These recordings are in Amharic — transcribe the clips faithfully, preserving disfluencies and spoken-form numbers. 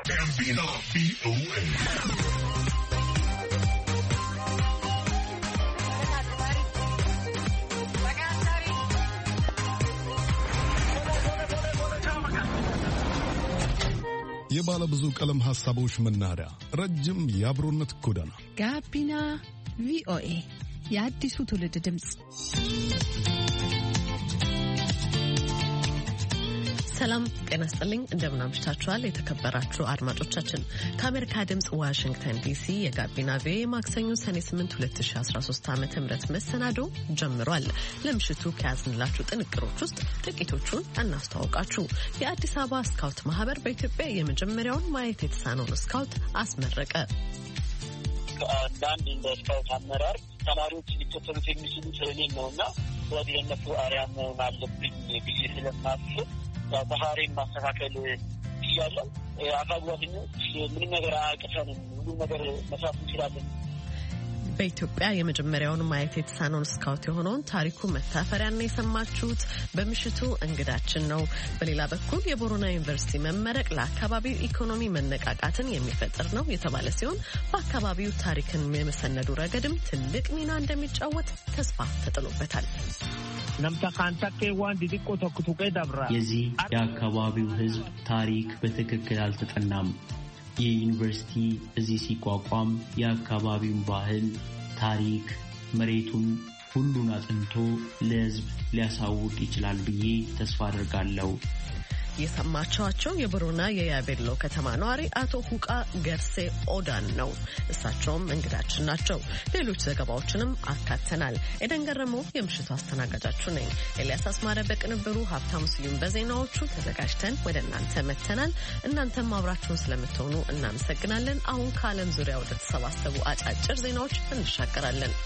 Gambino V O A. የባለ ብዙ ቀለም ሐሳቦች መናኸሪያ ረጅም የአብሮነት ጎዳና ጋቢና ቪኦኤ የአዲሱ ትውልድ ድምጽ። ሰላም ጤና ይስጥልኝ። እንደምን አምሽታችኋል የተከበራችሁ አድማጮቻችን። ከአሜሪካ ድምጽ ዋሽንግተን ዲሲ የጋቢና ቪኦኤ ማክሰኞ ሰኔ ስምንት ሁለት ሺህ አስራ ሶስት ዓመተ ምህረት መሰናዶ ጀምሯል። ለምሽቱ ከያዝንላችሁ ጥንቅሮች ውስጥ ጥቂቶቹን እናስተዋውቃችሁ። የአዲስ አበባ ስካውት ማህበር በኢትዮጵያ የመጀመሪያውን ማየት የተሳነውን ስካውት አስመረቀ። አንዳንድ እንደ ስካውት አመራር ተማሪዎች ሊከተሉት የሚችሉት እኔን ነውና ወዲህ የነሱ አርያ መሆን አለብኝ ብዬ ስለማስብ ባህሪን ማስተካከል ይችላል። አካል ጉዳተኞች ምንም ነገር አያቅተንም፣ ሁሉም ነገር መስራት እንችላለን። በኢትዮጵያ የመጀመሪያውን ማየት የተሳነውን ስካውት የሆነውን ታሪኩ መታፈሪያን የሰማችሁት በምሽቱ እንግዳችን ነው። በሌላ በኩል የቦረና ዩኒቨርሲቲ መመረቅ ለአካባቢው ኢኮኖሚ መነቃቃትን የሚፈጥር ነው የተባለ ሲሆን በአካባቢው ታሪክን የመሰነዱ ረገድም ትልቅ ሚና እንደሚጫወት ተስፋ ተጥሎበታል። የዚህ የአካባቢው ሕዝብ ታሪክ በትክክል አልተጠናም። የዩኒቨርሲቲ እዚህ ሲቋቋም የአካባቢውን ባህል፣ ታሪክ፣ መሬቱን ሁሉን አጥንቶ ለሕዝብ ሊያሳውቅ ይችላል ብዬ ተስፋ አድርጋለሁ። የሰማችኋቸው የቦረና የያቤሎ ከተማ ነዋሪ አቶ ሁቃ ገርሴ ኦዳን ነው። እሳቸውም እንግዳችን ናቸው። ሌሎች ዘገባዎችንም አካተናል። ኤደን ገረመው የምሽቱ አስተናጋጃችሁ ነኝ። ኤልያስ አስማረ በቅንብሩ፣ ሀብታሙ ስዩም በዜናዎቹ ተዘጋጅተን ወደ እናንተ መተናል። እናንተም አብራችሁን ስለምትሆኑ እናመሰግናለን። አሁን ከዓለም ዙሪያ ወደ ተሰባሰቡ አጫጭር ዜናዎች እንሻገራለን።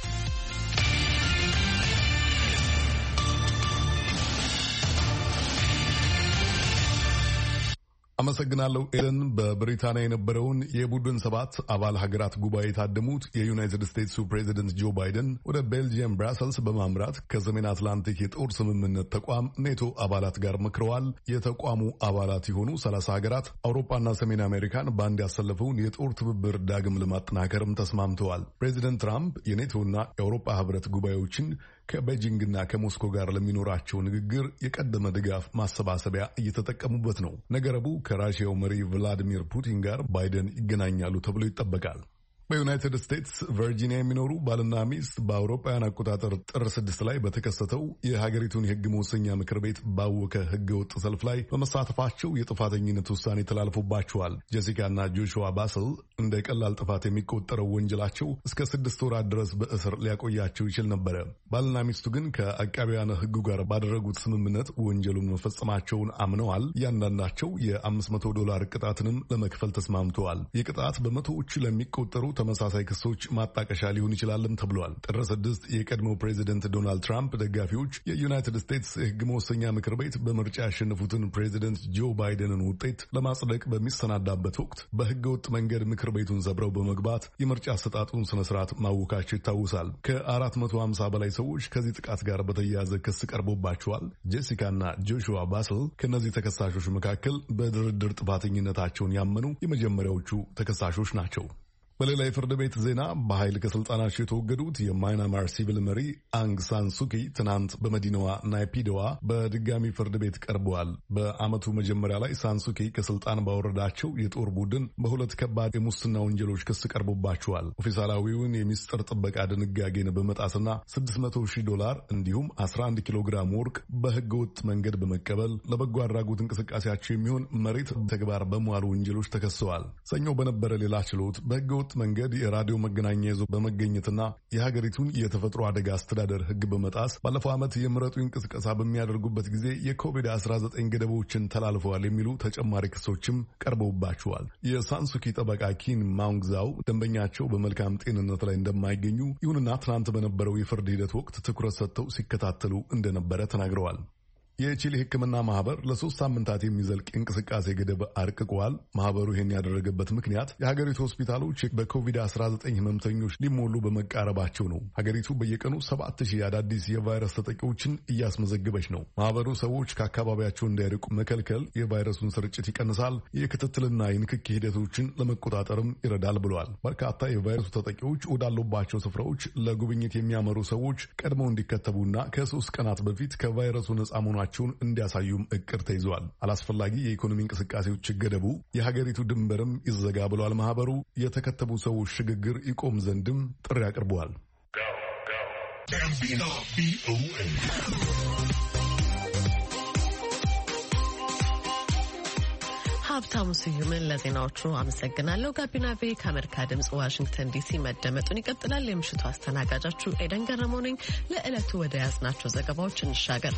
አመሰግናለሁ ኤደን። በብሪታንያ የነበረውን የቡድን ሰባት አባል ሀገራት ጉባኤ የታደሙት የዩናይትድ ስቴትሱ ፕሬዚደንት ጆ ባይደን ወደ ቤልጂየም ብራሰልስ በማምራት ከሰሜን አትላንቲክ የጦር ስምምነት ተቋም ኔቶ አባላት ጋር መክረዋል። የተቋሙ አባላት የሆኑ ሰላሳ ሀገራት አውሮፓና ሰሜን አሜሪካን በአንድ ያሰለፈውን የጦር ትብብር ዳግም ለማጠናከርም ተስማምተዋል። ፕሬዚደንት ትራምፕ የኔቶና የአውሮፓ ህብረት ጉባኤዎችን ከቤጂንግና ከሞስኮ ጋር ለሚኖራቸው ንግግር የቀደመ ድጋፍ ማሰባሰቢያ እየተጠቀሙበት ነው። ነገረቡ ከራሽያው መሪ ቭላዲሚር ፑቲን ጋር ባይደን ይገናኛሉ ተብሎ ይጠበቃል። በዩናይትድ ስቴትስ ቨርጂኒያ የሚኖሩ ባልና ሚስት በአውሮፓውያን አቆጣጠር ጥር ስድስት ላይ በተከሰተው የሀገሪቱን የህግ መወሰኛ ምክር ቤት ባወከ ህገ ወጥ ሰልፍ ላይ በመሳተፋቸው የጥፋተኝነት ውሳኔ ተላልፎባቸዋል። ጄሲካና ጆሹዋ ባስል እንደ ቀላል ጥፋት የሚቆጠረው ወንጀላቸው እስከ ስድስት ወራት ድረስ በእስር ሊያቆያቸው ይችል ነበረ። ባልና ሚስቱ ግን ከአቃቢያነ ህጉ ጋር ባደረጉት ስምምነት ወንጀሉን መፈጸማቸውን አምነዋል። እያንዳንዳቸው የአምስት መቶ ዶላር ቅጣትንም ለመክፈል ተስማምተዋል። የቅጣት በመቶዎች ለሚቆጠሩ ተመሳሳይ ክሶች ማጣቀሻ ሊሆን ይችላልም ተብሏል። ጥር ስድስት የቀድሞው ፕሬዚደንት ዶናልድ ትራምፕ ደጋፊዎች የዩናይትድ ስቴትስ የህግ መወሰኛ ምክር ቤት በምርጫ ያሸነፉትን ፕሬዚደንት ጆ ባይደንን ውጤት ለማጽደቅ በሚሰናዳበት ወቅት በህገ ወጥ መንገድ ምክር ቤቱን ሰብረው በመግባት የምርጫ አሰጣጡን ስነስርዓት ማወካቸው ይታወሳል። ከአራት መቶ ሀምሳ በላይ ሰዎች ከዚህ ጥቃት ጋር በተያያዘ ክስ ቀርቦባቸዋል። ጄሲካና ጆሹዋ ባስል ከእነዚህ ተከሳሾች መካከል በድርድር ጥፋተኝነታቸውን ያመኑ የመጀመሪያዎቹ ተከሳሾች ናቸው። በሌላ የፍርድ ቤት ዜና በኃይል ከስልጣናቸው የተወገዱት የማይናማር ሲቪል መሪ አንግ ሳን ሱኪ ትናንት በመዲናዋ ናይፒዶዋ በድጋሚ ፍርድ ቤት ቀርበዋል። በዓመቱ መጀመሪያ ላይ ሳን ሱኪ ከስልጣን ባወረዳቸው የጦር ቡድን በሁለት ከባድ የሙስና ወንጀሎች ክስ ቀርቦባቸዋል። ኦፊሳላዊውን የሚስጥር ጥበቃ ድንጋጌን በመጣስና ስድስት መቶ ሺህ ዶላር እንዲሁም አስራ አንድ ኪሎ ግራም ወርቅ በህገወጥ መንገድ በመቀበል ለበጎ አድራጎት እንቅስቃሴያቸው የሚሆን መሬት ተግባር በመዋሉ ወንጀሎች ተከሰዋል። ሰኞ በነበረ ሌላ ችሎት በህገወጥ መንገድ የራዲዮ መገናኛ ይዞ በመገኘትና የሀገሪቱን የተፈጥሮ አደጋ አስተዳደር ህግ በመጣስ ባለፈው ዓመት የምረጡኝ እንቅስቃሴ በሚያደርጉበት ጊዜ የኮቪድ አስራ ዘጠኝ ገደቦችን ተላልፈዋል የሚሉ ተጨማሪ ክሶችም ቀርበውባቸዋል። የሳንሱኪ ጠበቃ ኪን ማውንግዛው ደንበኛቸው በመልካም ጤንነት ላይ እንደማይገኙ፣ ይሁንና ትናንት በነበረው የፍርድ ሂደት ወቅት ትኩረት ሰጥተው ሲከታተሉ እንደነበረ ተናግረዋል። የቺሊ ሕክምና ማህበር ለሶስት ሳምንታት የሚዘልቅ እንቅስቃሴ ገደብ አርቅቋል። ማህበሩ ይህን ያደረገበት ምክንያት የሀገሪቱ ሆስፒታሎች በኮቪድ አስራ ዘጠኝ ህመምተኞች ሊሞሉ በመቃረባቸው ነው። ሀገሪቱ በየቀኑ ሰባት ሺህ አዳዲስ የቫይረስ ተጠቂዎችን እያስመዘገበች ነው። ማህበሩ ሰዎች ከአካባቢያቸው እንዳይርቁ መከልከል የቫይረሱን ስርጭት ይቀንሳል፣ የክትትልና የንክኪ ሂደቶችን ለመቆጣጠርም ይረዳል ብለዋል። በርካታ የቫይረሱ ተጠቂዎች ወዳሉባቸው ስፍራዎች ለጉብኝት የሚያመሩ ሰዎች ቀድመው እንዲከተቡና ከሶስት ቀናት በፊት ከቫይረሱ ነጻ መሆናቸውን እንዲያሳዩም እቅድ ተይዘዋል። አላስፈላጊ የኢኮኖሚ እንቅስቃሴዎች ይገደቡ፣ የሀገሪቱ ድንበርም ይዘጋ ብለዋል። ማህበሩ የተከተቡ ሰዎች ሽግግር ይቆም ዘንድም ጥሪ አቅርበዋል። ሀብታሙ ስዩምን ለዜናዎቹ አመሰግናለሁ። ጋቢና ቬ ከአሜሪካ ድምጽ ዋሽንግተን ዲሲ መደመጡን ይቀጥላል። የምሽቱ አስተናጋጃችሁ ኤደን ገረመው ነኝ። ለዕለቱ ወደ ያዝናቸው ዘገባዎች እንሻገር።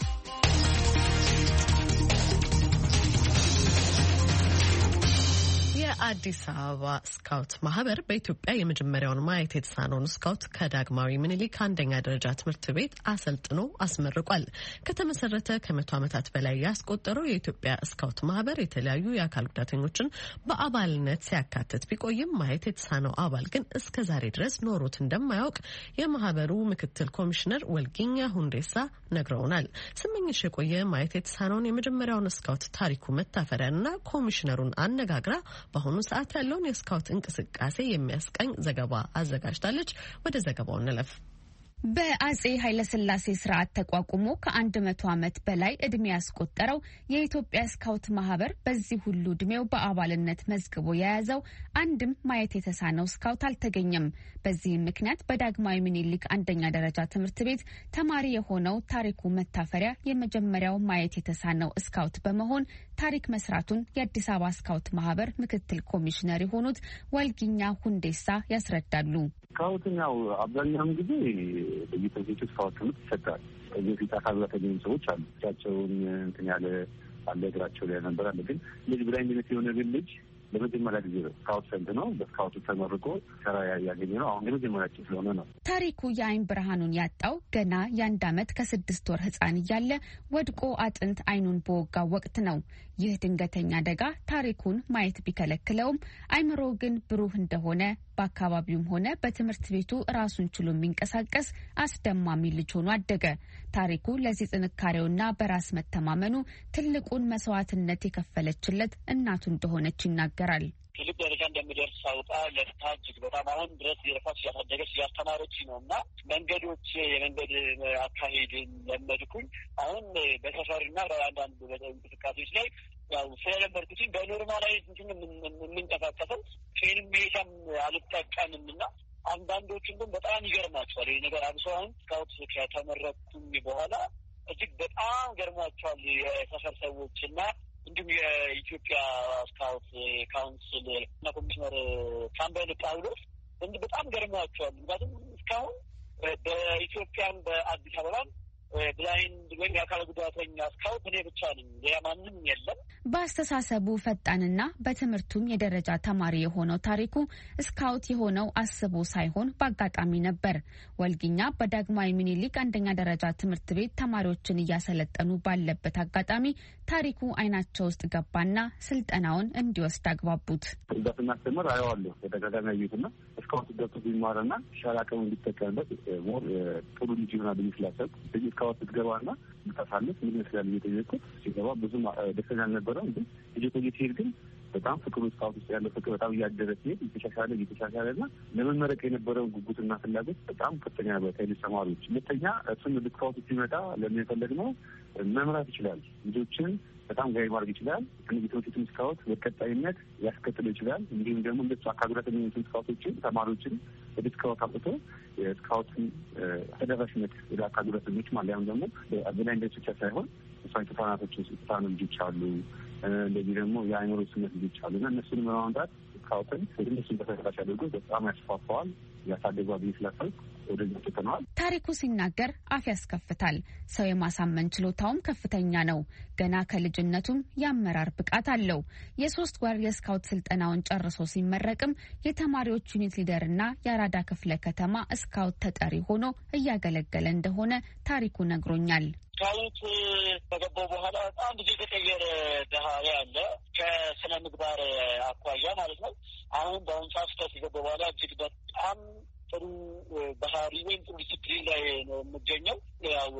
የአዲስ አበባ ስካውት ማህበር በኢትዮጵያ የመጀመሪያውን ማየት የተሳነውን ስካውት ከዳግማዊ ምኒልክ አንደኛ ደረጃ ትምህርት ቤት አሰልጥኖ አስመርቋል። ከተመሰረተ ከመቶ ዓመታት በላይ ያስቆጠረው የኢትዮጵያ ስካውት ማህበር የተለያዩ የአካል ጉዳተኞችን በአባልነት ሲያካትት ቢቆይም ማየት የተሳነው አባል ግን እስከ ዛሬ ድረስ ኖሮት እንደማያውቅ የማህበሩ ምክትል ኮሚሽነር ወልጊኛ ሁንዴሳ ነግረውናል። ስመኝሽ የቆየ ማየት የተሳነውን የመጀመሪያውን ስካውት ታሪኩ መታፈሪያንና ኮሚሽነሩን አነጋግራ በአሁኑ ሰዓት ያለውን የስካውት እንቅስቃሴ የሚያስቃኝ ዘገባ አዘጋጅታለች። ወደ ዘገባው እንለፍ። በአጼ ኃይለሥላሴ ስርዓት ተቋቁሞ ከአንድ መቶ ዓመት በላይ እድሜ ያስቆጠረው የኢትዮጵያ ስካውት ማህበር በዚህ ሁሉ እድሜው በአባልነት መዝግቦ የያዘው አንድም ማየት የተሳነው ስካውት አልተገኘም። በዚህም ምክንያት በዳግማዊ ምኒልክ አንደኛ ደረጃ ትምህርት ቤት ተማሪ የሆነው ታሪኩ መታፈሪያ የመጀመሪያው ማየት የተሳነው ስካውት በመሆን ታሪክ መስራቱን የአዲስ አበባ ስካውት ማህበር ምክትል ኮሚሽነር የሆኑት ወልጊኛ ሁንዴሳ ያስረዳሉ። ስካውትን ያው አብዛኛውን ጊዜ በየትምህርት ስካውት ትምህርት ይሰጣል። ከዚህ በፊት አካል ጉዳተኛ ሰዎች አሉ። እጃቸውን እንትን ያለ አለ፣ እግራቸው ላይ ነበር አለ። ግን ልጅ ብላይንድነት የሆነ ግን ልጅ ለመጀመሪያ ጊዜ ነው ስካውት ሰንት ነው በስካውቱ ተመርቆ ስራ ያገኘ ነው። አሁን የመጀመሪያችን ስለሆነ ነው። ታሪኩ የአይን ብርሃኑን ያጣው ገና የአንድ ዓመት ከስድስት ወር ህፃን እያለ ወድቆ አጥንት አይኑን በወጋው ወቅት ነው። ይህ ድንገተኛ አደጋ ታሪኩን ማየት ቢከለክለውም አይምሮ ግን ብሩህ እንደሆነ በአካባቢውም ሆነ በትምህርት ቤቱ ራሱን ችሎ የሚንቀሳቀስ አስደማሚ ልጅ ሆኖ አደገ። ታሪኩ ለዚህ ጥንካሬውና በራስ መተማመኑ ትልቁን መስዋዕትነት የከፈለችለት እናቱ እንደሆነች ይናገራል። ትልቅ ደረጃ እንደምደርስ ሳውጣ ለፍታ እጅግ በጣም አሁን ድረስ የረፋች እያሳደገች እያስተማረች ነው እና መንገዶች የመንገድ አካሄድን ለመድኩኝ። አሁን በሰፈርና በአንዳንድ እንቅስቃሴዎች ላይ ያው ስለለመድኩትኝ በኖርማላይዝ እንትን የምንቀሳቀሰው ፌንም መሄጃም አልጠቀምም እና አንዳንዶችን ግን በጣም ይገርማቸዋል ይህ ነገር። አብሶ አሁን ስካውት ከተመረኩኝ በኋላ እጅግ በጣም ገርሟቸዋል የሰፈር ሰዎች እና እንዲሁም የኢትዮጵያ ስካውት ካውንስል እና ኮሚሽነር ካምበል ጳውሎስ እንዲህ በጣም ገርሟቸዋል። ምክንያቱም እስካሁን በኢትዮጵያም በአዲስ አበባም ብላይንድ ወይም የአካል ጉዳተኛ ስካውት እኔ ብቻ ነኝ፣ ሌላ ማንም የለም። በአስተሳሰቡ ፈጣንና በትምህርቱም የደረጃ ተማሪ የሆነው ታሪኩ ስካውት የሆነው አስቦ ሳይሆን በአጋጣሚ ነበር። ወልጊኛ በዳግማዊ ምኒልክ አንደኛ ደረጃ ትምህርት ቤት ተማሪዎችን እያሰለጠኑ ባለበት አጋጣሚ ታሪኩ አይናቸው ውስጥ ገባና ስልጠናውን እንዲወስድ አግባቡት። እዛ ስናስተምር አየዋለሁ በተደጋጋሚ አየሁትና ስካውት ገብቶ ቢማርና ሻላቀሙ እንዲጠቀምበት ሞር ጥሩ ልጅ ይሆናል ብዬ ስላሰብኩ ስካውት ስትገባና ምታሳልፍ ምን ይመስላል እየጠየቅኩት ሲገባ ብዙም ደስተኛ አልነበረም። ግን እየቆየ ሲሄድ ግን በጣም ፍቅሩ ስካውት ውስጥ ያለው ፍቅር በጣም እያደረ ሲሄድ እየተሻሻለ እየተሻሻለና ለመመረቅ የነበረውን ጉጉትና ፍላጎት በጣም ከፍተኛ ነበር ከሌሎች ተማሪዎች። ሁለተኛ እሱን ስካውት ሲመጣ ለሚፈለግ ነው መምራት ይችላል። ልጆችን በጣም ጋይ ማድረግ ይችላል። ከነዚህ ስካውት በቀጣይነት ያስከትለው ይችላል። እንዲሁም ደግሞ እንደሱ አካል ጉዳተኛ ስካውቶችን ተማሪዎችን ወደ ስካውት አውጥቶ የስካውትን ተደራሽነት ወደ አካል ጉዳተኞች ማለያም ደግሞ በብላይንድ ብቻ ሳይሆን እሷን ተፋናቶችን ስታኑ ልጆች አሉ። እንደዚህ ደግሞ የአይምሮ ስነት ልጆች አሉ እና እነሱን በማምጣት ስካውትን ወደ እነሱን ተደራሽ አድርጎ በጣም ያስፋፋዋል ያሳደጓ ብዬ ስላሰብኩ ወደዛ ተተናል። ታሪኩ ሲናገር አፍ ያስከፍታል። ሰው የማሳመን ችሎታውም ከፍተኛ ነው። ገና ከልጅነቱም የአመራር ብቃት አለው። የሶስት ወር የስካውት ስልጠናውን ጨርሶ ሲመረቅም የተማሪዎች ዩኒት ሊደርና የአራዳ ክፍለ ከተማ ስካውት ተጠሪ ሆኖ እያገለገለ እንደሆነ ታሪኩ ነግሮኛል። ስካውት ከገባው በኋላ በጣም ብዙ የተቀየረ ባህሪ አለ፣ ከስነ ምግባር አኳያ ማለት ነው። አሁን በአሁኑ ሰዓት ስካውት ከገባው በኋላ እጅግ በጣም ጥሩ ባህሪ ወይም ጥሩ ዲስፕሊን ላይ ነው የምገኘው። ያው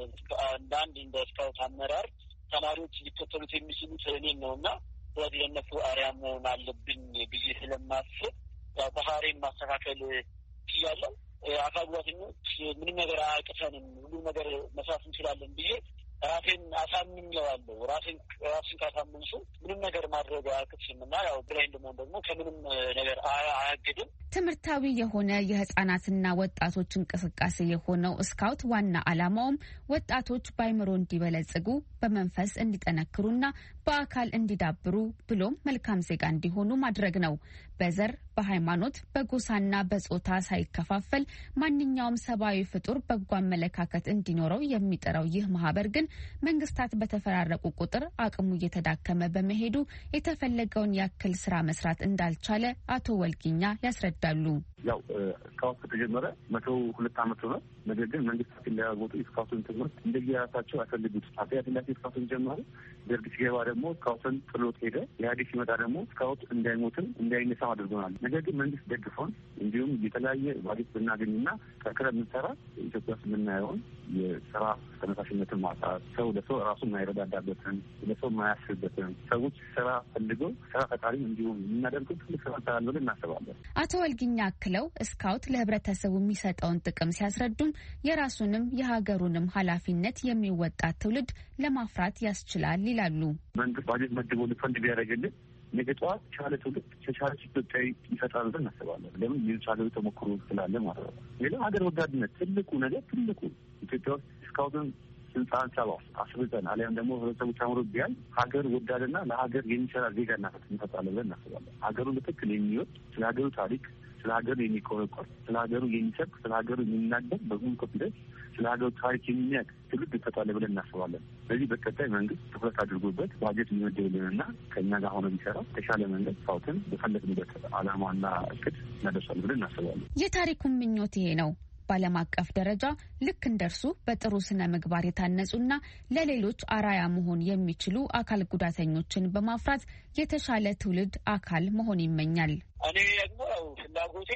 እንደ አንድ እንደ ስካውት አመራር ተማሪዎች ሊከተሉት የሚችሉት እኔን ነው እና ስለዚህ ለእነሱ አርአያ መሆን አለብኝ ብዬ ስለማስብ ያው ባህሪን ማስተካከል ችያለሁ። አካል ጉዳተኞች ምንም ነገር አያቅተንም፣ ሁሉም ነገር መስራት እንችላለን ብዬ ራሴን አሳምኘዋለሁ። ራሴን ራሴን ካሳምንሱ ምንም ነገር ማድረግ አያቅትም እና ያው ብላይንድ መሆን ደግሞ ከምንም ነገር አያግድም። ትምህርታዊ የሆነ የህጻናትና ወጣቶች እንቅስቃሴ የሆነው ስካውት ዋና ዓላማውም ወጣቶች በአይምሮ እንዲበለጽጉ፣ በመንፈስ እንዲጠነክሩና በአካል እንዲዳብሩ ብሎም መልካም ዜጋ እንዲሆኑ ማድረግ ነው። በዘር፣ በሃይማኖት፣ በጎሳና በጾታ ሳይከፋፈል ማንኛውም ሰብአዊ ፍጡር በጎ አመለካከት እንዲኖረው የሚጥረው ይህ ማህበር ግን መንግስታት በተፈራረቁ ቁጥር አቅሙ እየተዳከመ በመሄዱ የተፈለገውን ያክል ስራ መስራት እንዳልቻለ አቶ ወልጊኛ ያስረዳሉ። ያው ስካውት ከተጀመረ መቶ ሁለት ዓመት ነው። ነገር ግን መንግስታት ሊያወጡ ስካውትን ትምህርት እንደየራሳቸው ያፈልጉት አጥያት ላይ ስካውትን ጀመሩ። ደርግ ሲገባ ደግሞ ስካውትን ጥሎት ሄደ። ኢህአዴግ ሲመጣ ደግሞ ስካውት እንዳይሞትም እንዳይነሳ አድርጎናል። ነገር ግን መንግስት ደግፎን እንዲሁም የተለያየ ባጀት ብናገኝና ጠንክረን የምንሰራ ኢትዮጵያ ውስጥ የምናየውን የስራ ተነሳሽነትን ማጣት፣ ሰው ለሰው ራሱን የማይረዳዳበትን ለሰው የማያስብበትን ሰዎች ስራ ፈልገው ስራ ፈጣሪም እንዲሁም የምናደርገው ትልቅ ስራ እንሰራለን ብለን እናስባለን። አቶ ወልጊኛ አክለው ስካውት ለህብረተሰቡ የሚሰጠውን ጥቅም ሲያስረዱም የራሱንም የሀገሩንም ኃላፊነት የሚወጣ ትውልድ ለማፍራት ያስችላል ይላሉ። መንግስት ባጀት መድቦ ፈንድ ቢያደርግልን ነገ ጠዋት ቻለ ትውልድ ተቻለች ኢትዮጵያዊ ይፈጥራል ብለን እናስባለን። ለምን የቻለው ተሞክሮ ስላለ ማለት ነው። ሌላው ሀገር ወዳድነት ትልቁ ነገር ትልቁ ኢትዮጵያ ውስጥ ስካውትን ስልጣን ሰባ አስብጠን አሊያም ደግሞ ህብረተሰቡ ተምሮ ቢያል ሀገር ወዳድና ለሀገር የሚሰራ ዜጋ እናፈጣለን ብለን እናስባለን። ሀገሩን በትክክል የሚወድ ስለ ሀገሩ ታሪክ ስለ ሀገሩ የሚቆረቆር ስለ ሀገሩ የሚሰብክ ስለ ሀገሩ የሚናገር በሁሉ ኮንፊደንስ ስለ ሀገሩ ታሪክ የሚያውቅ ትውልድ ይፈጣል ብለን እናስባለን። ስለዚህ በቀጣይ መንግስት ትኩረት አድርጎበት ባጀት የሚመደብልንና ከእኛ ጋር ሆነ ቢሰራ የተሻለ መንገድ ስካውትን በፈለግንበት ዓላማና እቅድ እናደርሳለን ብለን እናስባለን። የታሪኩን ምኞት ይሄ ነው። በዓለም አቀፍ ደረጃ ልክ እንደርሱ በጥሩ ስነ ምግባር የታነጹና ለሌሎች አራያ መሆን የሚችሉ አካል ጉዳተኞችን በማፍራት የተሻለ ትውልድ አካል መሆን ይመኛል። እኔ ደግሞ ፍላጎቴ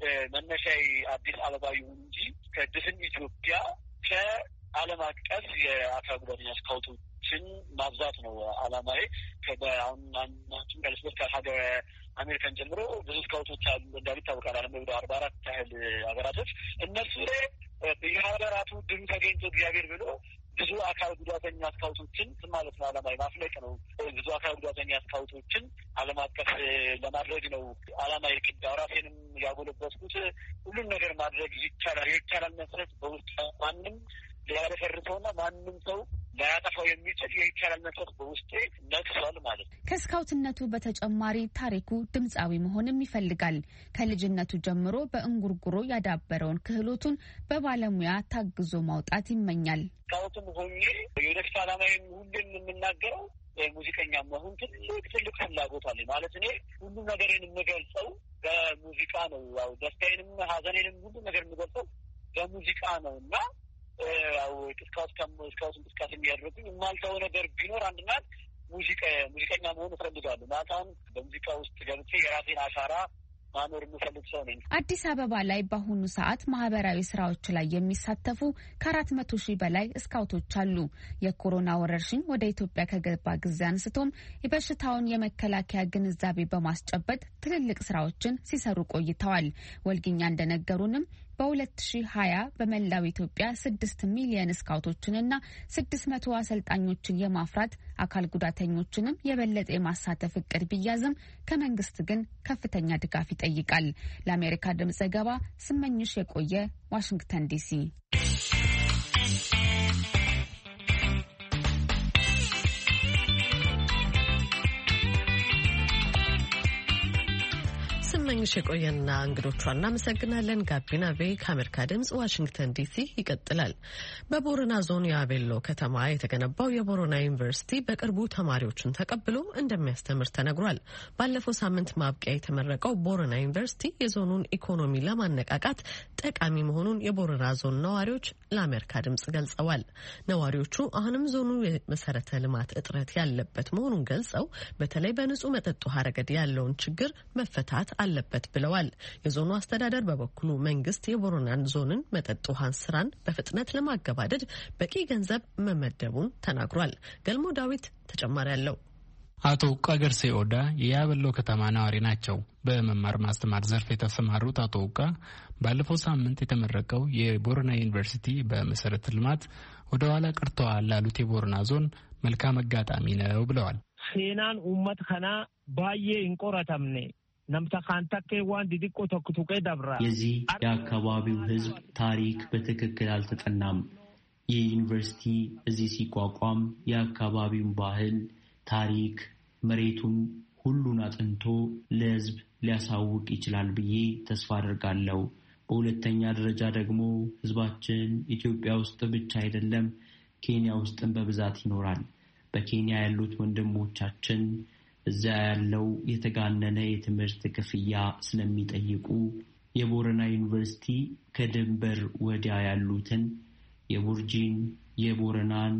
መነሻዬ አዲስ አበባ ይሁን እንጂ ከድፍን ኢትዮጵያ ከዓለም አቀፍ የአካል ጉዳተኛ ስካውቶችን ማብዛት ነው አላማዬ። አሁን ናችን ከልስበት ከሀገር አሜሪካን ጀምሮ ብዙ ስካውቶች አሉ እንዳሉ ይታወቃል። አለም ወደ አርባ አራት ያህል ሀገራቶች እነሱ ላይ የሀገራቱ ድም ተገኝቶ እግዚአብሔር ብሎ ብዙ አካል ጉዳተኛ ስካውቶችን ማለት ነው አላማዊ ማፍለቅ ነው። ብዙ አካል ጉዳተኛ ስካውቶችን ዓለም አቀፍ ለማድረግ ነው አላማዊ። ራሴንም ያጎለበትኩት ሁሉም ነገር ማድረግ ይቻላል። ይቻላል መሰረት በውስጥ ማንም ሊያደፈርሰውና ማንም ሰው ላያጠፋው የሚችል የይቻላል መሰረት በውስጤ ነግሷል ማለት ነው። ከስካውትነቱ በተጨማሪ ታሪኩ ድምፃዊ መሆንም ይፈልጋል። ከልጅነቱ ጀምሮ በእንጉርጉሮ ያዳበረውን ክህሎቱን በባለሙያ ታግዞ ማውጣት ይመኛል። ስካውትም ሆኜ የወደፊት ዓላማዬም ሁሌም የምናገረው ሙዚቀኛ መሆን ትልቅ ትልቅ ፍላጎት አለኝ። ማለት እኔ ሁሉም ነገርን የምገልጸው በሙዚቃ ነው። ያው ደስታዬንም ሀዘኔንም ሁሉ ነገር የምገልጸው በሙዚቃ ነው እና ያው ስካውት ስካውት እንቅስቃሴ የሚያደርጉኝ የማልተው ነገር ቢኖር አንድና ሙዚቃ ሙዚቀኛ መሆን እፈልጋለሁ። ማታም በሙዚቃ ውስጥ ገብቼ የራሴን አሻራ ማኖር የምፈልግ ሰው ነኝ። አዲስ አበባ ላይ በአሁኑ ሰዓት ማህበራዊ ስራዎች ላይ የሚሳተፉ ከአራት መቶ ሺህ በላይ ስካውቶች አሉ። የኮሮና ወረርሽኝ ወደ ኢትዮጵያ ከገባ ጊዜ አንስቶም የበሽታውን የመከላከያ ግንዛቤ በማስጨበጥ ትልልቅ ስራዎችን ሲሰሩ ቆይተዋል። ወልጊኛ እንደነገሩንም በሁለት ሺህ ሀያ በመላው ኢትዮጵያ ስድስት ሚሊዮን ስካውቶችንና ስድስት መቶ አሰልጣኞችን የማፍራት አካል ጉዳተኞችንም የበለጠ የማሳተፍ እቅድ ቢያዝም ከመንግስት ግን ከፍተኛ ድጋፍ ይጠይቃል። ለአሜሪካ ድምጽ ዘገባ ስመኝሽ የቆየ ዋሽንግተን ዲሲ። ስመኝሽ የቆየና እንግዶቿን እናመሰግናለን። ጋቢና ቬ ከአሜሪካ ድምጽ ዋሽንግተን ዲሲ ይቀጥላል። በቦረና ዞን የአቤሎ ከተማ የተገነባው የቦረና ዩኒቨርሲቲ በቅርቡ ተማሪዎችን ተቀብሎ እንደሚያስተምር ተነግሯል። ባለፈው ሳምንት ማብቂያ የተመረቀው ቦረና ዩኒቨርሲቲ የዞኑን ኢኮኖሚ ለማነቃቃት ጠቃሚ መሆኑን የቦረና ዞን ነዋሪዎች ለአሜሪካ ድምጽ ገልጸዋል። ነዋሪዎቹ አሁንም ዞኑ የመሰረተ ልማት እጥረት ያለበት መሆኑን ገልጸው በተለይ በንጹህ መጠጥ ውሃ ረገድ ያለውን ችግር መፈታት አለበት ብለዋል። የዞኑ አስተዳደር በበኩሉ መንግስት የቦረናን ዞንን መጠጥ ውሃን ስራን በፍጥነት ለማገባደድ በቂ ገንዘብ መመደቡን ተናግሯል። ገልሞ ዳዊት ተጨማሪ አለው። አቶ ኡቃ ገርሴ ኦዳ የያበሎ ከተማ ነዋሪ ናቸው። በመማር ማስተማር ዘርፍ የተሰማሩት አቶ ኡቃ ባለፈው ሳምንት የተመረቀው የቦረና ዩኒቨርሲቲ በመሰረተ ልማት ወደ ኋላ ቀርተዋል ላሉት የቦረና ዞን መልካም አጋጣሚ ነው ብለዋል። ሴናን ኡመት ከና ባዬ እንቆራታምኔ ነምታ ካንታከ ዋን ዲዲቆ ተክቱቀ ዳብራ የዚህ የአካባቢው ህዝብ ታሪክ በትክክል አልተጠናም። የዩኒቨርሲቲ እዚህ ሲቋቋም የአካባቢውን ባህል፣ ታሪክ፣ መሬቱን ሁሉን አጥንቶ ለህዝብ ሊያሳውቅ ይችላል ብዬ ተስፋ አደርጋለሁ። በሁለተኛ ደረጃ ደግሞ ህዝባችን ኢትዮጵያ ውስጥ ብቻ አይደለም ኬንያ ውስጥም በብዛት ይኖራል። በኬንያ ያሉት ወንድሞቻችን እዛ ያለው የተጋነነ የትምህርት ክፍያ ስለሚጠይቁ የቦረና ዩኒቨርሲቲ ከድንበር ወዲያ ያሉትን የቡርጂን፣ የቦረናን፣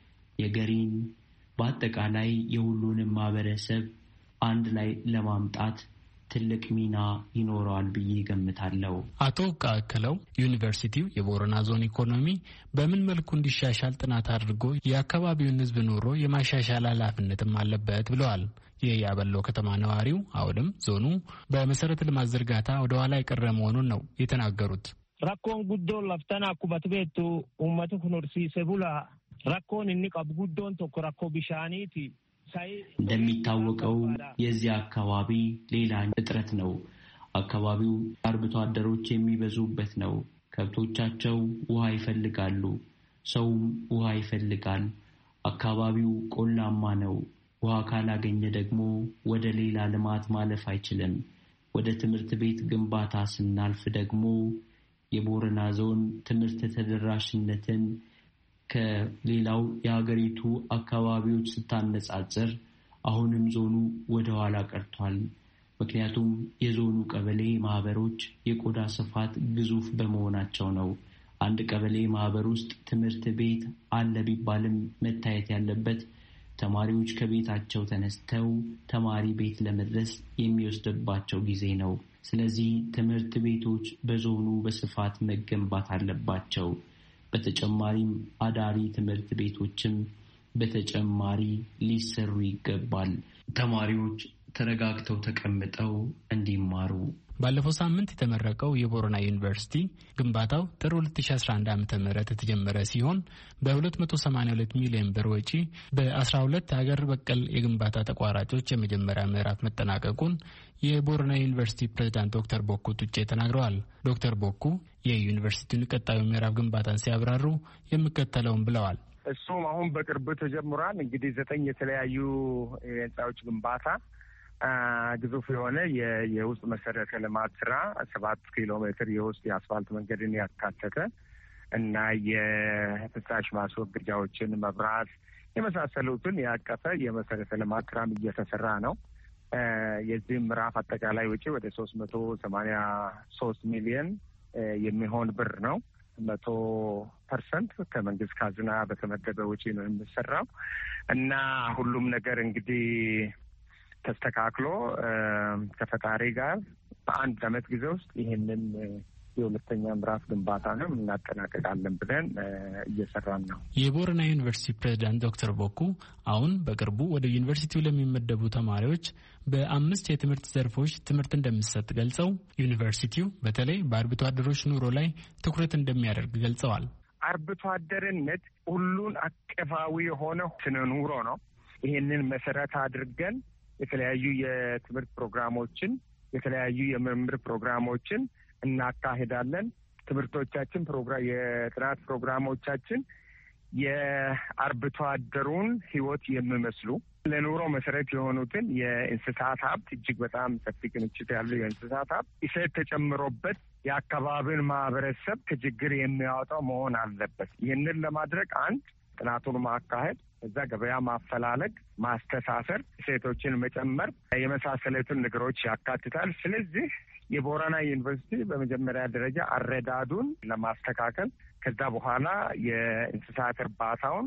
የገሪን በአጠቃላይ የሁሉንም ማህበረሰብ አንድ ላይ ለማምጣት ትልቅ ሚና ይኖረዋል ብዬ ገምታለሁ። አቶ ቃከለው ዩኒቨርሲቲው የቦረና ዞን ኢኮኖሚ በምን መልኩ እንዲሻሻል ጥናት አድርጎ የአካባቢውን ህዝብ ኑሮ የማሻሻል ኃላፊነትም አለበት ብለዋል። የያበሎ ከተማ ነዋሪው አሁንም ዞኑ በመሰረተ ልማት ዝርጋታ ወደ ኋላ የቀረ መሆኑን ነው የተናገሩት። ራኮን ጉዶ ለፍተና ኩበት ቤቱ ኡመቱ ኩኖርሲሰ ቡላ ራኮን እንቀብ ጉዶን ቶኮ ራኮ ቢሻኒቲ እንደሚታወቀው የዚህ አካባቢ ሌላ እጥረት ነው። አካባቢው አርብቶ አደሮች የሚበዙበት ነው። ከብቶቻቸው ውሃ ይፈልጋሉ፣ ሰውም ውሃ ይፈልጋል። አካባቢው ቆላማ ነው። ውሃ ካላገኘ ደግሞ ወደ ሌላ ልማት ማለፍ አይችልም። ወደ ትምህርት ቤት ግንባታ ስናልፍ ደግሞ የቦረና ዞን ትምህርት ተደራሽነትን ከሌላው የሀገሪቱ አካባቢዎች ስታነጻጽር አሁንም ዞኑ ወደ ኋላ ቀርቷል። ምክንያቱም የዞኑ ቀበሌ ማህበሮች የቆዳ ስፋት ግዙፍ በመሆናቸው ነው። አንድ ቀበሌ ማህበር ውስጥ ትምህርት ቤት አለ ቢባልም መታየት ያለበት ተማሪዎች ከቤታቸው ተነስተው ተማሪ ቤት ለመድረስ የሚወስድባቸው ጊዜ ነው። ስለዚህ ትምህርት ቤቶች በዞኑ በስፋት መገንባት አለባቸው። በተጨማሪም አዳሪ ትምህርት ቤቶችም በተጨማሪ ሊሰሩ ይገባል። ተማሪዎች ተረጋግተው ተቀምጠው እንዲማሩ። ባለፈው ሳምንት የተመረቀው የቦረና ዩኒቨርሲቲ ግንባታው ጥር ሁለት ሺህ አስራ አንድ ዓመተ ምህረት የተጀመረ ሲሆን በሁለት መቶ ሰማንያ ሁለት ሚሊዮን ብር ወጪ በአስራ ሁለት ሀገር በቀል የግንባታ ተቋራጮች የመጀመሪያ ምዕራፍ መጠናቀቁን የቦረና ዩኒቨርሲቲ ፕሬዝዳንት ዶክተር ቦኩ ቱጬ ተናግረዋል። ዶክተር ቦኩ የዩኒቨርሲቲውን ቀጣዩ ምዕራፍ ግንባታን ሲያብራሩ የሚከተለውን ብለዋል። እሱም አሁን በቅርብ ተጀምሯል። እንግዲህ ዘጠኝ የተለያዩ የህንፃዎች ግንባታ ግዙፍ የሆነ የውስጥ መሰረተ ልማት ስራ ሰባት ኪሎ ሜትር የውስጥ የአስፋልት መንገድን ያካተተ እና የፍሳሽ ማስወገጃዎችን፣ መብራት የመሳሰሉትን ያቀፈ የመሰረተ ልማት ስራም እየተሰራ ነው። የዚህም ምዕራፍ አጠቃላይ ወጪ ወደ ሶስት መቶ ሰማንያ ሶስት ሚሊዮን የሚሆን ብር ነው። መቶ ፐርሰንት ከመንግስት ካዝና በተመደበ ወጪ ነው የሚሰራው እና ሁሉም ነገር እንግዲህ ተስተካክሎ ከፈጣሪ ጋር በአንድ አመት ጊዜ ውስጥ ይህንን የሁለተኛ ምዕራፍ ግንባታ ነው እናጠናቀቃለን ብለን እየሰራን ነው። የቦረና ዩኒቨርሲቲ ፕሬዝዳንት ዶክተር ቦኩ አሁን በቅርቡ ወደ ዩኒቨርሲቲው ለሚመደቡ ተማሪዎች በአምስት የትምህርት ዘርፎች ትምህርት እንደሚሰጥ ገልጸው ዩኒቨርሲቲው በተለይ በአርብቶ አደሮች ኑሮ ላይ ትኩረት እንደሚያደርግ ገልጸዋል። አርብቶ አደርነት ሁሉን አቀፋዊ የሆነ ስነ ኑሮ ነው። ይህንን መሰረት አድርገን የተለያዩ የትምህርት ፕሮግራሞችን የተለያዩ የምርምር ፕሮግራሞችን እናካሄዳለን። ትምህርቶቻችን ፕሮግራም የጥናት ፕሮግራሞቻችን የአርብቶ አደሩን ህይወት የሚመስሉ ለኑሮ መሰረት የሆኑትን የእንስሳት ሀብት እጅግ በጣም ሰፊ ክምችት ያለው የእንስሳት ሀብት እሴት ተጨምሮበት የአካባቢውን ማህበረሰብ ከችግር የሚያወጣው መሆን አለበት። ይህንን ለማድረግ አንድ ጥናቱን ማካሄድ፣ እዛ ገበያ ማፈላለግ፣ ማስተሳሰር፣ እሴቶችን መጨመር የመሳሰሉትን ነገሮች ያካትታል። ስለዚህ የቦረና ዩኒቨርሲቲ በመጀመሪያ ደረጃ አረዳዱን ለማስተካከል ከዛ በኋላ የእንስሳት እርባታውን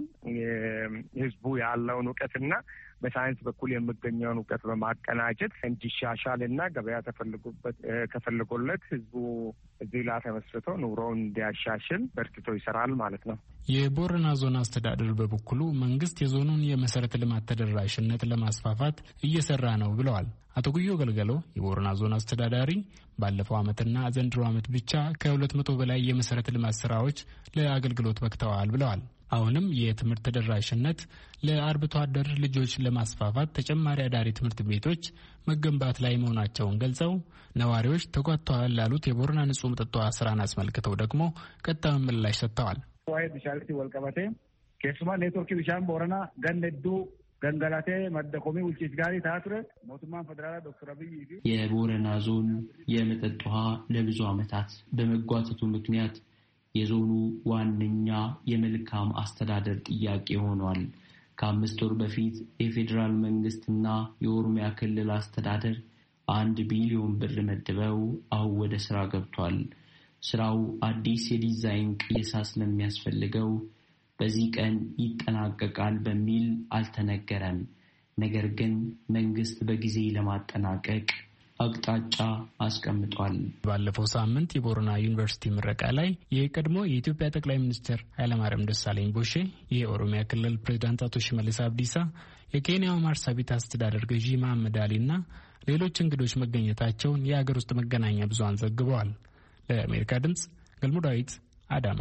የህዝቡ ያለውን እውቀትና በሳይንስ በኩል የሚገኘውን እውቀት በማቀናጀት እንዲሻሻልና ገበያ ተፈልጎበት ከፈልጎለት ህዝቡ እዚህ ላይ ተመስርቶ ኑሮውን እንዲያሻሽል በርትቶ ይሰራል ማለት ነው። የቦረና ዞን አስተዳደር በበኩሉ መንግስት የዞኑን የመሰረተ ልማት ተደራሽነት ለማስፋፋት እየሰራ ነው ብለዋል። አቶ ጉዮ ገልገሎ የቦረና ዞን አስተዳዳሪ ባለፈው ዓመትና ዘንድሮ ዓመት ብቻ ከሁለት መቶ በላይ የመሰረተ ልማት ስራዎች ለአገልግሎት በቅተዋል ብለዋል። አሁንም የትምህርት ተደራሽነት ለአርብቶ አደር ልጆች ለማስፋፋት ተጨማሪ አዳሪ ትምህርት ቤቶች መገንባት ላይ መሆናቸውን ገልጸው ነዋሪዎች ተጓተዋል ላሉት የቦረና ንጹህ መጠጥ ውሃ ስራን አስመልክተው ደግሞ ቀጣዩን ምላሽ ሰጥተዋል። ዋይ ቢሻልቲ ወልቀበቴ ከስማ ኔትወርክ ቢሻን ቦረና ገነዱ ገንገላቴ መደቆሚ ውጪት ጋሪ ታትረ ሞቱማን ፌደራል ዶክተር አብይ የቦረና ዞን የመጠጥ ውሃ ለብዙ ዓመታት በመጓተቱ ምክንያት የዞኑ ዋነኛ የመልካም አስተዳደር ጥያቄ ሆኗል። ከአምስት ወር በፊት የፌዴራል መንግስትና የኦሮሚያ ክልል አስተዳደር አንድ ቢሊዮን ብር መድበው አሁን ወደ ስራ ገብቷል። ስራው አዲስ የዲዛይን ቅየሳ ስለሚያስፈልገው በዚህ ቀን ይጠናቀቃል በሚል አልተነገረም። ነገር ግን መንግስት በጊዜ ለማጠናቀቅ አቅጣጫ አስቀምጧል። ባለፈው ሳምንት የቦረና ዩኒቨርሲቲ ምረቃ ላይ የቀድሞ የኢትዮጵያ ጠቅላይ ሚኒስትር ኃይለማርያም ደሳለኝ ቦሼ፣ የኦሮሚያ ክልል ፕሬዝዳንት አቶ ሽመልስ አብዲሳ፣ የኬንያው ማርሳቢት አስተዳደር ገዢ መሐመድ አሊና ሌሎች እንግዶች መገኘታቸውን የሀገር ውስጥ መገናኛ ብዙሃን ዘግበዋል። ለአሜሪካ ድምጽ ገልሞ ዳዊት አዳማ።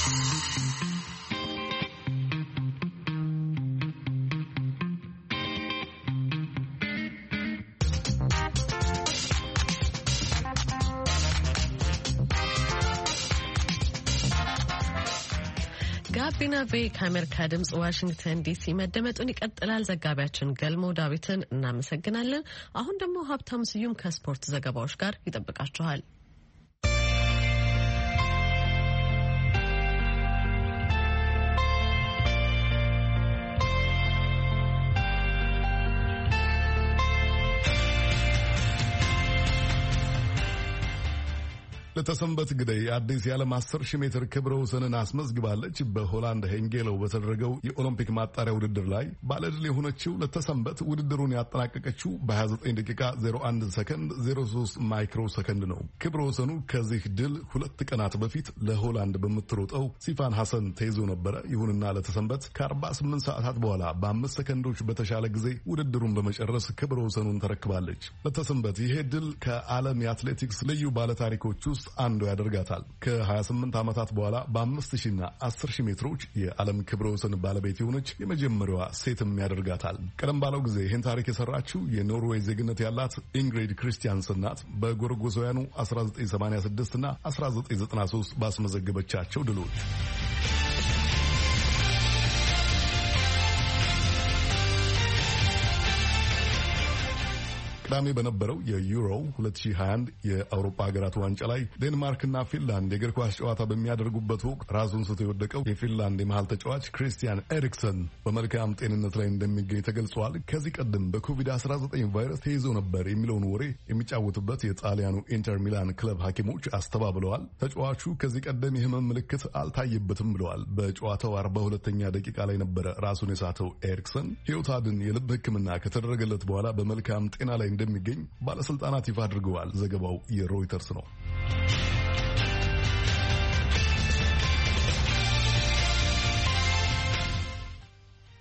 ጋቢና ቬ ከአሜሪካ ድምጽ ዋሽንግተን ዲሲ መደመጡን ይቀጥላል። ዘጋቢያችን ገልሞ ዳዊትን እናመሰግናለን። አሁን ደግሞ ሀብታሙ ስዩም ከስፖርት ዘገባዎች ጋር ይጠብቃችኋል። ለተሰንበት ግደይ አዲስ የዓለም አስር ሺህ ሜትር ክብረ ወሰንን አስመዝግባለች። በሆላንድ ሄንጌሎ በተደረገው የኦሎምፒክ ማጣሪያ ውድድር ላይ ባለድል የሆነችው ለተሰንበት ውድድሩን ያጠናቀቀችው በሀያ ዘጠኝ ደቂቃ ዜሮ አንድ ሰከንድ ዜሮ ሶስት ማይክሮ ሰከንድ ነው። ክብረ ወሰኑ ከዚህ ድል ሁለት ቀናት በፊት ለሆላንድ በምትሮጠው ሲፋን ሐሰን ተይዞ ነበረ። ይሁንና ለተሰንበት ከአርባ ስምንት ሰዓታት በኋላ በአምስት ሰከንዶች በተሻለ ጊዜ ውድድሩን በመጨረስ ክብረ ወሰኑን ተረክባለች። ለተሰንበት ይሄ ድል ከዓለም የአትሌቲክስ ልዩ ባለታሪኮች ውስጥ አንዱ ያደርጋታል። ከሀያ ስምንት ዓመታት በኋላ በአምስት ሺህ እና አስር ሺህ ሜትሮች የዓለም ክብረ ወሰን ባለቤት የሆነች የመጀመሪያዋ ሴትም ያደርጋታል። ቀደም ባለው ጊዜ ይህን ታሪክ የሰራችው የኖርዌይ ዜግነት ያላት ኢንግሪድ ክሪስቲያንሰን ናት። በጎርጎሳውያኑ አስራ ዘጠኝ ሰማንያ ስድስት እና አስራ ዘጠኝ ዘጠና ሶስት ባስመዘገበቻቸው ድሎች ቅዳሜ በነበረው የዩሮ ሁለት ሺህ ሃያ አንድ የአውሮፓ ሀገራት ዋንጫ ላይ ዴንማርክና ፊንላንድ የእግር ኳስ ጨዋታ በሚያደርጉበት ወቅት ራሱን ስቶ የወደቀው የፊንላንድ የመሃል ተጫዋች ክሪስቲያን ኤሪክሰን በመልካም ጤንነት ላይ እንደሚገኝ ተገልጿል። ከዚህ ቀደም በኮቪድ አስራ ዘጠኝ ቫይረስ ተይዞ ነበር የሚለውን ወሬ የሚጫወትበት የጣሊያኑ ኢንተር ሚላን ክለብ ሐኪሞች አስተባብለዋል። ተጫዋቹ ከዚህ ቀደም የህመም ምልክት አልታየበትም ብለዋል። በጨዋታው አርባ ሁለተኛ ደቂቃ ላይ ነበረ ራሱን የሳተው ኤሪክሰን ሕይወት አድን የልብ ሕክምና ከተደረገለት በኋላ በመልካም ጤና ላይ እንደሚገኝ ባለስልጣናት ይፋ አድርገዋል። ዘገባው የሮይተርስ ነው።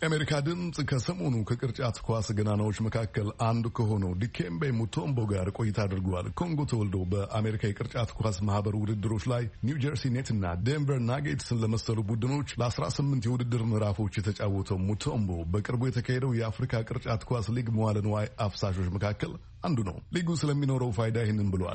የአሜሪካ ድምፅ ከሰሞኑ ከቅርጫት ኳስ ገናናዎች መካከል አንዱ ከሆነው ዲኬምቤ ሙቶምቦ ጋር ቆይታ አድርጓል። ኮንጎ ተወልዶ በአሜሪካ የቅርጫት ኳስ ማህበር ውድድሮች ላይ ኒው ጀርሲ ኔት እና ዴንቨር ናጌትስን ለመሰሉ ቡድኖች ለአስራ ስምንት የውድድር ምዕራፎች የተጫወተው ሙቶምቦ በቅርቡ የተካሄደው የአፍሪካ ቅርጫት ኳስ ሊግ መዋለ ንዋይ አፍሳሾች መካከል አንዱ ነው። ሊጉ ስለሚኖረው ፋይዳ ይህንን ብለዋል።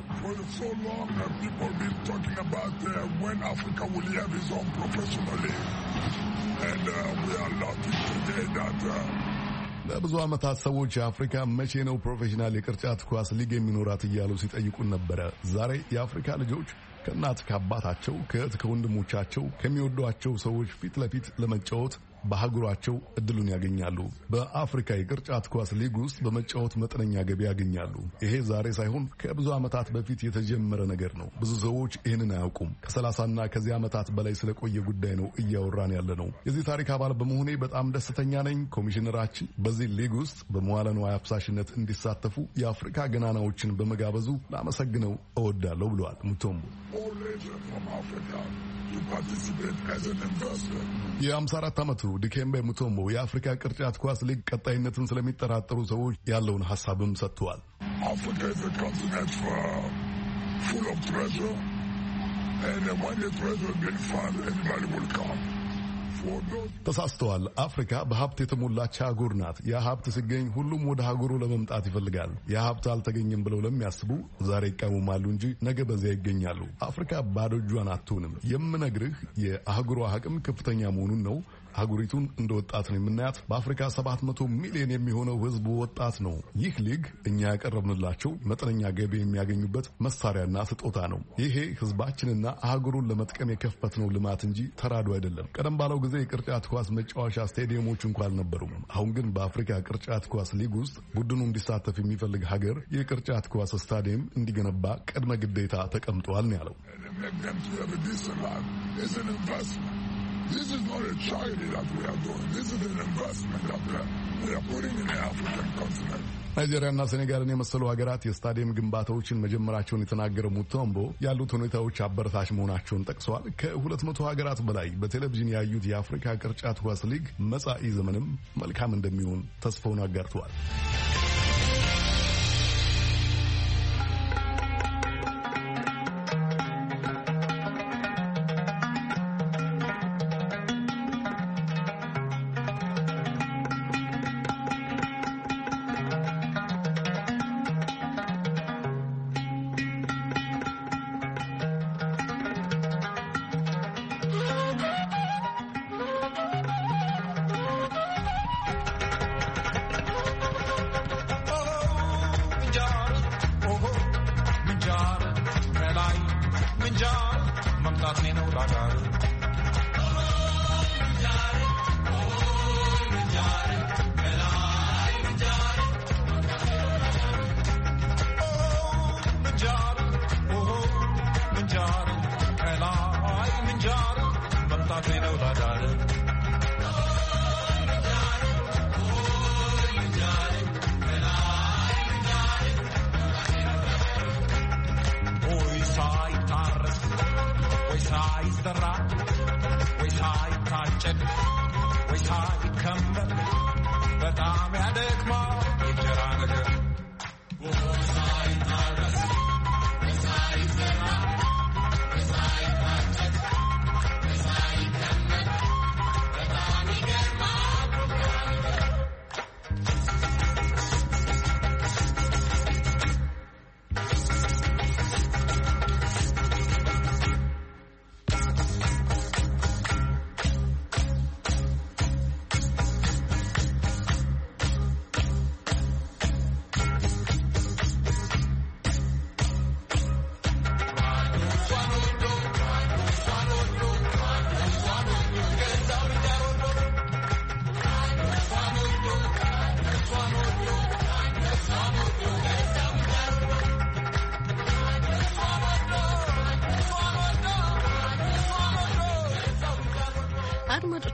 ለብዙ ዓመታት ሰዎች የአፍሪካ መቼ ነው ፕሮፌሽናል የቅርጫት ኳስ ሊግ የሚኖራት እያሉ ሲጠይቁን ነበረ። ዛሬ የአፍሪካ ልጆች ከእናት ከአባታቸው፣ ከእህት ከወንድሞቻቸው፣ ከሚወዷቸው ሰዎች ፊት ለፊት ለመጫወት በአህጉራቸው እድሉን ያገኛሉ። በአፍሪካ የቅርጫት ኳስ ሊግ ውስጥ በመጫወት መጠነኛ ገቢ ያገኛሉ። ይሄ ዛሬ ሳይሆን ከብዙ ዓመታት በፊት የተጀመረ ነገር ነው። ብዙ ሰዎች ይህንን አያውቁም። ከሰላሳና ከዚህ ዓመታት በላይ ስለቆየ ጉዳይ ነው እያወራን ያለ ነው። የዚህ ታሪክ አባል በመሆኔ በጣም ደስተኛ ነኝ። ኮሚሽነራችን በዚህ ሊግ ውስጥ በመዋለ ንዋይ አፍሳሽነት እንዲሳተፉ የአፍሪካ ገናናዎችን በመጋበዙ ላመሰግነው እወዳለሁ ብለዋል ሙቶምቦ። የአምሳ አራት ዓመቱ ዲኬምቤ ሙቶምቦ የአፍሪካ ቅርጫት ኳስ ሊግ ቀጣይነትን ስለሚጠራጠሩ ሰዎች ያለውን ሐሳብም ሰጥተዋል። ተሳስተዋል። አፍሪካ በሀብት የተሞላች አህጉር ናት። ያ ሀብት ሲገኝ ሁሉም ወደ አህጉሩ ለመምጣት ይፈልጋል። ያ ሀብት አልተገኘም ብለው ለሚያስቡ ዛሬ ይቃወማሉ እንጂ ነገ በዚያ ይገኛሉ። አፍሪካ ባዶ እጇን አትሆንም። የምነግርህ የአህጉሯ አቅም ከፍተኛ መሆኑን ነው። አህጉሪቱን እንደ ወጣት ነው የምናያት። በአፍሪካ ሰባት መቶ ሚሊዮን የሚሆነው ሕዝብ ወጣት ነው። ይህ ሊግ እኛ ያቀረብንላቸው መጠነኛ ገቢ የሚያገኙበት መሳሪያና ስጦታ ነው። ይሄ ሕዝባችንና አህጉሩን ለመጥቀም የከፈትነው ልማት እንጂ ተራዶ አይደለም። ቀደም ባለው ጊዜ የቅርጫት ኳስ መጫወቻ ስቴዲየሞች እንኳን አልነበሩም። አሁን ግን በአፍሪካ ቅርጫት ኳስ ሊግ ውስጥ ቡድኑ እንዲሳተፍ የሚፈልግ ሀገር የቅርጫት ኳስ ስታዲየም እንዲገነባ ቅድመ ግዴታ ተቀምጧል ነው ያለው። This is not a charity that we are doing. This is an investment that we are, we are putting in the African continent. ናይጄሪያና ሴኔጋልን የመሰሉ ሀገራት የስታዲየም ግንባታዎችን መጀመራቸውን የተናገረው ሙቶምቦ ያሉት ሁኔታዎች አበረታች መሆናቸውን ጠቅሰዋል። ከሁለት መቶ ሀገራት በላይ በቴሌቪዥን ያዩት የአፍሪካ ቅርጫት ኳስ ሊግ መጻኢ ዘመንም መልካም እንደሚሆን ተስፋውን አጋርተዋል።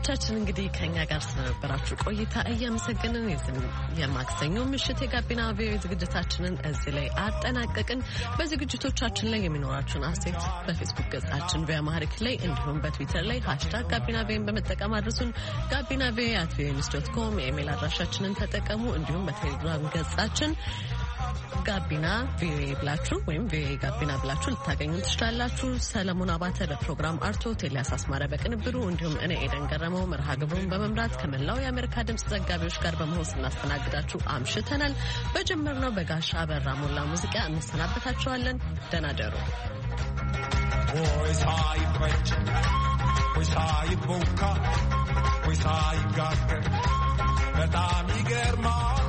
አድማጮቻችን እንግዲህ ከኛ ጋር ስለነበራችሁ ቆይታ እያመሰገንን የማክሰኞ ምሽት የጋቢና ቪኦኤ ዝግጅታችንን እዚህ ላይ አጠናቀቅን። በዝግጅቶቻችን ላይ የሚኖራችሁን አስተያየት በፌስቡክ ገጻችን ቪኦኤ አማርኛ ላይ እንዲሁም በትዊተር ላይ ሃሽታግ ጋቢና ቪኦኤን በመጠቀም አድርሱን። ጋቢና ቪኦኤ አት ቪኦኤ ኒውስ ዶት ኮም የኢሜል አድራሻችንን ተጠቀሙ። እንዲሁም በቴሌግራም ገጻችን ጋቢና ቪኦኤ ብላችሁ ወይም ቪኦኤ ጋቢና ብላችሁ ልታገኙ ትችላላችሁ። ሰለሞን አባተ በፕሮግራም አርቶት፣ ኤልያስ አስማረ በቅንብሩ እንዲሁም እኔ ኤደን ገረመው መርሃ ግብሩን በመምራት ከመላው የአሜሪካ ድምጽ ዘጋቢዎች ጋር በመሆን ስናስተናግዳችሁ አምሽተናል። በጀመርነው በጋሻ በራ ሞላ ሙዚቃ እንሰናበታችኋለን። ደህና ደሩ። በጣም ይገርማል